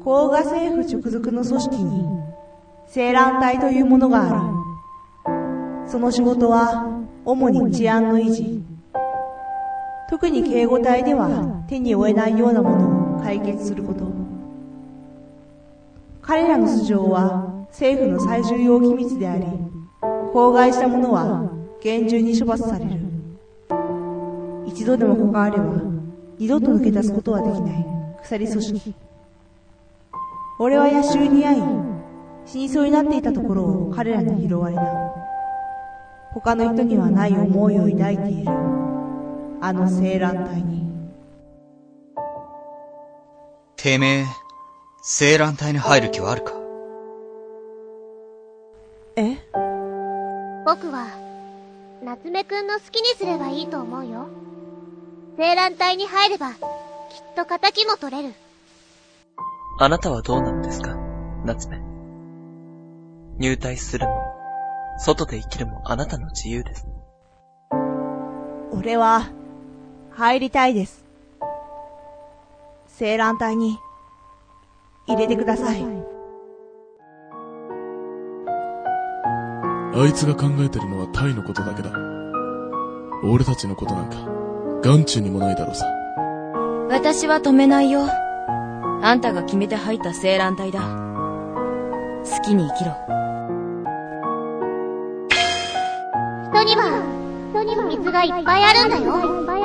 甲賀政府直属の組織に青蘭隊というものがある。その仕事は主に治安の維持。特に警護隊では手に負えないようなものを解決すること。彼らの素性は政府の最重要機密であり、口外した者は厳重に処罰される。一度でも関われば二度と抜け出すことはできない鎖組織。俺は野襲に遭い、死にそうになっていたところを彼らに拾われた。他の人にはない思いを抱いている。あの青蘭隊に。 てめえ、青蘭隊に入る気はあるか？ え？ 僕は夏目くんの好きにすればいいと思うよ。青蘭隊に入ればきっと仇も取れる。 あなたはどうなのですか、夏目。入隊するも外で生きるもあなたの自由です。 俺は入りたいです。青蘭隊に入れてください。 あいつが考えてるのはタイのことだけだ。俺たちのことなんか眼中にもないだろうさ。 私は止めないよ。あんたが決めて入った青蘭隊だ。好きに生きろ。 人には秘密がいっぱいあるんだよ。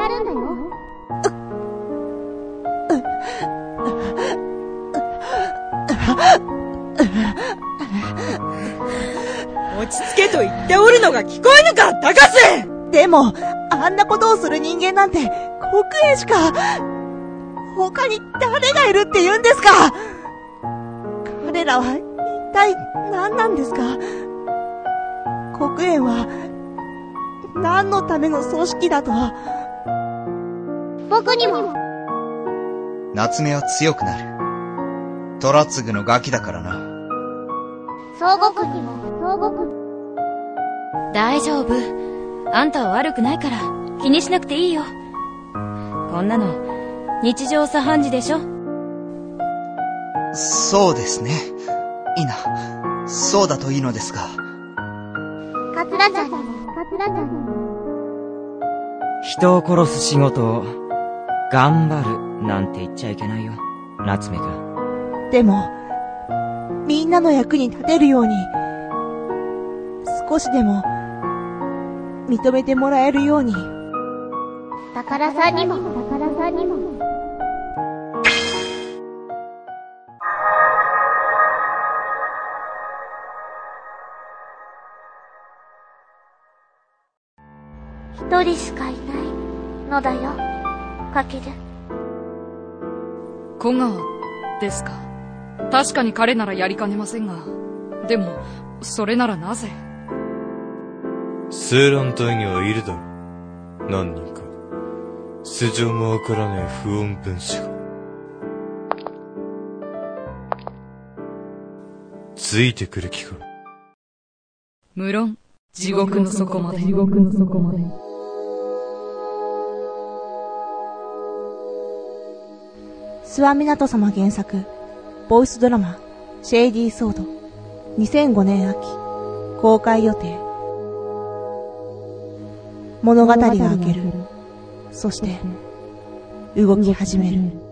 落ち着けと言っておるのが聞こえぬか、高瀬！ でも、あんなことをする人間なんて国営しか、他に誰がいるって言うんですか？彼らは一体何なんですか？国営は何のための組織だと。 僕にも。 夏目は強くなる。虎継のガキだからな。 総悟君にも。 大丈夫。あんたは悪くないから気にしなくていいよ。こんなの日常茶飯事でしょ。 そうですね。いいな。そうだといいのですが。 カツラちゃんにも。 人を殺す仕事を頑張るなんて言っちゃいけないよ、夏目くん。 でも、みんなの役に立てるように、少しでも認めてもらえるように。 宝さんにも。一人しかいないのだよ、かける。 小川ですか。確かに彼ならやりかねませんが、でもそれならなぜ？ 青蘭隊にはいるだろう、何人か素性もわからねえ不穏分子が。ついてくる気か？ 無論地獄の底まで。 諏訪湊様原作ボイスドラマシェイディーソード、2005年秋公開予定。物語が明ける。そして動き始める。